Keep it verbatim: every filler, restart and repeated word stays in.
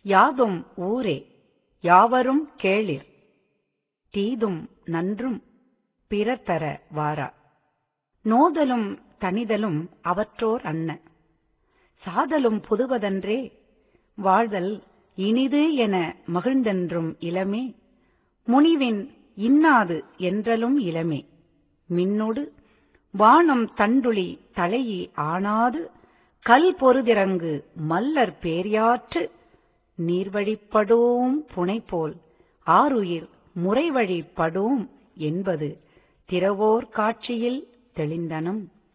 யாதும் ஊரே யாவரும் கேளிர் தீதும் நன்றும் பிறர் தர வாரா. நோதலும் தனிதலும் அவற்றோர் அன்ன சாதலும் புதுவதன்றே வாழ்தல் இனிது என மகிழ்ந்தென்றும் இளமே. முனிவின் இன்னாது என்றலும் இளமே. மின்னொடு வானம் தண்டுளி தலையி ஆனாது கல் பொருதிறங்கு மல்லர் பேர்யாற்று நீர்வழிப்படூஉம் புனைபோல் ஆருயிர் முறைவழிப்படூஉம் என்பது திறவோர் காட்சியில் தெளிந்தனம்.